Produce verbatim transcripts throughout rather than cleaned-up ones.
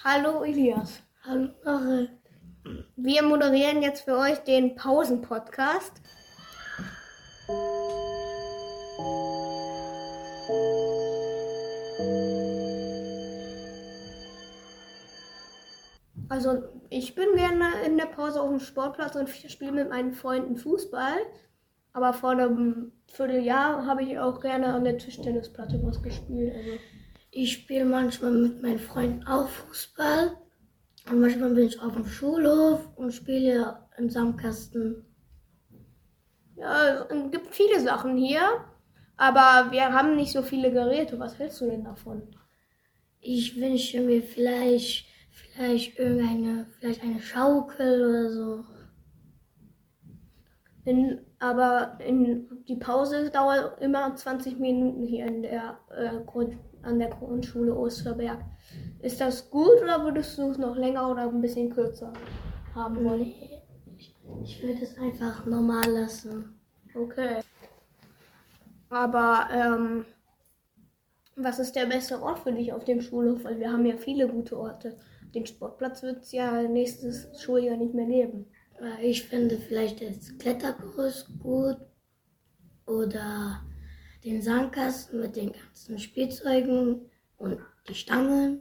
Hallo Elias. Hallo Mare. Wir moderieren jetzt für euch den Pausen-Podcast. Also ich bin gerne in der Pause auf dem Sportplatz und spiele mit meinen Freunden Fußball. Aber vor einem Vierteljahr habe ich auch gerne an der Tischtennisplatte was gespielt. Also ich spiele manchmal mit meinen Freunden auch Fußball. Und manchmal bin ich auf dem Schulhof und spiele im Sandkasten. Ja, es gibt viele Sachen hier, aber wir haben nicht so viele Geräte. Was hältst du denn davon? Ich wünsche mir vielleicht, vielleicht irgendeine, vielleicht eine Schaukel oder so. In, aber in, die Pause dauert immer zwanzig Minuten hier in der, äh, Grund, an der Grundschule Osterberg. Ist das gut oder würdest du es noch länger oder ein bisschen kürzer haben wollen? Nee, ich, ich würde es einfach normal lassen. Okay. Aber ähm, was ist der beste Ort für dich auf dem Schulhof? Weil wir haben ja viele gute Orte. Den Sportplatz wird es ja nächstes Schuljahr nicht mehr geben. Ich finde vielleicht das Klettergerüst gut oder den Sandkasten mit den ganzen Spielzeugen und die Stangen.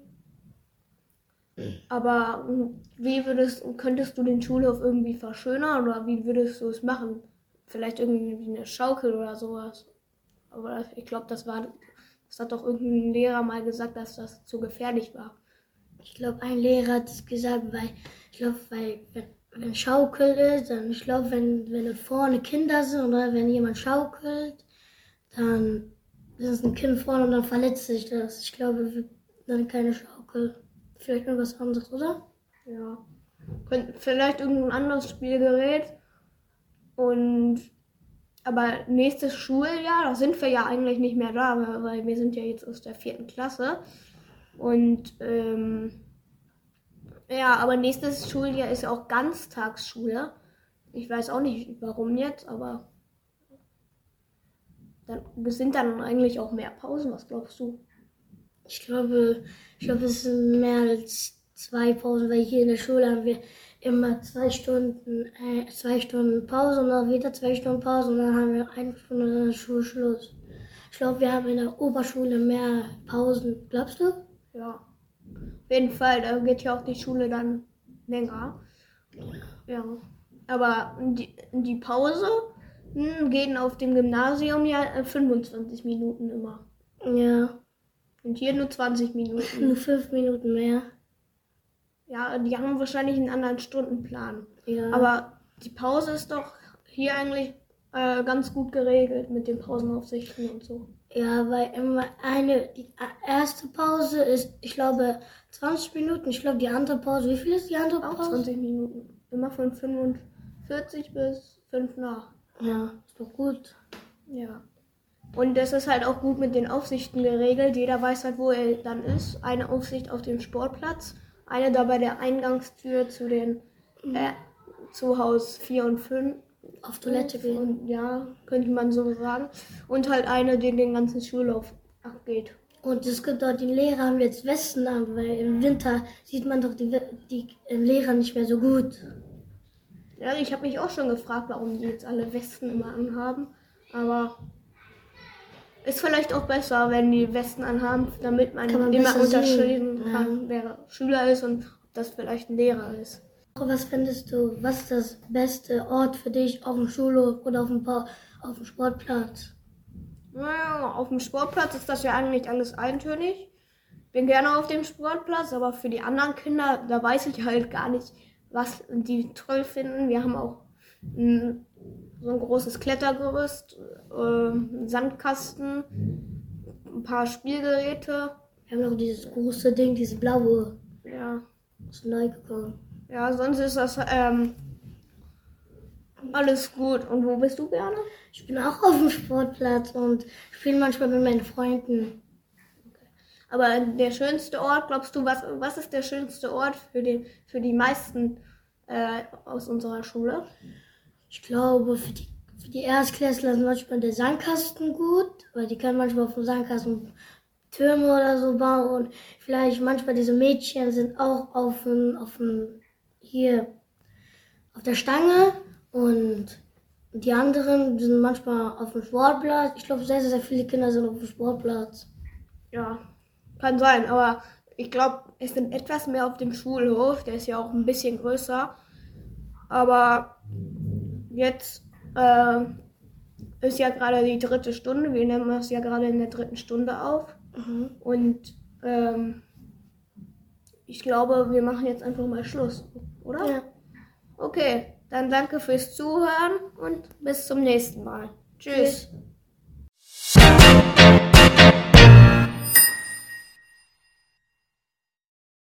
Aber wie würdest, könntest du den Schulhof irgendwie verschönern oder wie würdest du es machen? Vielleicht irgendwie eine Schaukel oder sowas. Aber ich glaube, das war, das hat doch irgendein Lehrer mal gesagt, dass das zu gefährlich war. Ich glaube, ein Lehrer hat es gesagt, weil ich glaube, weil wenn, wenn Schaukel ist, dann ich glaube, wenn, wenn vorne Kinder sind oder wenn jemand schaukelt, dann ist ein Kind vorne und dann verletzt sich das. Ich glaube, dann keine Schaukel. Vielleicht irgendwas anderes, oder? Ja. Vielleicht irgendein anderes Spielgerät. Und aber nächstes Schuljahr, da sind wir ja eigentlich nicht mehr da, weil wir sind ja jetzt aus der vierten Klasse. Und ähm, ja, aber nächstes Schuljahr ist ja auch Ganztagsschule. Ich weiß auch nicht, warum jetzt, aber dann sind dann eigentlich auch mehr Pausen. Was glaubst du? Ich glaube, ich glaube, es sind mehr als zwei Pausen, weil hier in der Schule haben wir immer zwei Stunden, äh, zwei Stunden Pause und dann wieder zwei Stunden Pause und dann haben wir eine Stunde und dann ist Schulschluss. Ich glaube, wir haben in der Oberschule mehr Pausen. Glaubst du? Ja. Auf jeden Fall, da geht ja auch die Schule dann länger. Ja. Aber die, die Pause hm, gehen auf dem Gymnasium ja fünfundzwanzig Minuten immer. Ja. Und hier nur zwanzig Minuten. Nur fünf Minuten mehr. Ja, die haben wahrscheinlich einen anderen Stundenplan. Ja. Aber die Pause ist doch hier eigentlich äh, ganz gut geregelt mit den Pausenaufsichten und so. Ja, weil immer eine, die erste Pause ist, ich glaube, zwanzig Minuten. Ich glaube, die andere Pause, wie viel ist die andere Pause? Auch zwanzig Minuten. Immer von fünfundvierzig bis fünf nach. Ja, ist doch gut. Ja. Und das ist halt auch gut mit den Aufsichten geregelt. Jeder weiß halt, wo er dann ist. Eine Aufsicht auf dem Sportplatz, eine da bei der Eingangstür zu den äh, zu Haus vier und fünf. Auf Toilette gehen. Und, ja, könnte man so sagen. Und halt eine, die den ganzen Schullauf abgeht. Und es gibt auch, die Lehrer haben jetzt Westen an, weil im Winter sieht man doch die, die Lehrer nicht mehr so gut. Ja, ich habe mich auch schon gefragt, warum die jetzt alle Westen immer anhaben. Aber ist vielleicht auch besser, wenn die Westen anhaben, damit man, man immer unterscheiden kann, ja, wer Schüler ist und ob das vielleicht ein Lehrer ist. Was findest du, was ist das beste Ort für dich auf dem Schulhof oder auf dem, pa- auf dem Sportplatz? Naja, auf dem Sportplatz ist das ja eigentlich alles eintönig. Bin gerne auf dem Sportplatz, aber für die anderen Kinder, da weiß ich halt gar nicht, was die toll finden. Wir haben auch ein, so ein großes Klettergerüst, äh, einen Sandkasten, ein paar Spielgeräte. Wir haben noch dieses große Ding, dieses blaue. Ja. Das ist neu gekommen. Ja, sonst ist das ähm, alles gut. Und wo bist du gerne? Ich bin auch auf dem Sportplatz und spiele manchmal mit meinen Freunden. Okay. Aber der schönste Ort, glaubst du, was, was ist der schönste Ort für, den, für die meisten äh, aus unserer Schule? Ich glaube, für die, für die Erstklässler ist manchmal der Sandkasten gut, weil die können manchmal auf dem Sandkasten Türme oder so bauen. Und vielleicht manchmal diese Mädchen sind auch auf dem, auf dem, hier auf der Stange und die anderen sind manchmal auf dem Sportplatz. Ich glaube, sehr, sehr viele Kinder sind auf dem Sportplatz. Ja, kann sein, aber ich glaube, es sind etwas mehr auf dem Schulhof. Der ist ja auch ein bisschen größer. Aber jetzt äh, ist ja gerade die dritte Stunde. Wir nehmen das ja gerade in der dritten Stunde auf. Mhm. Und ähm, ich glaube, wir machen jetzt einfach mal Schluss, oder? Ja. Okay, dann danke fürs Zuhören und bis zum nächsten Mal. Tschüss. Tschüss.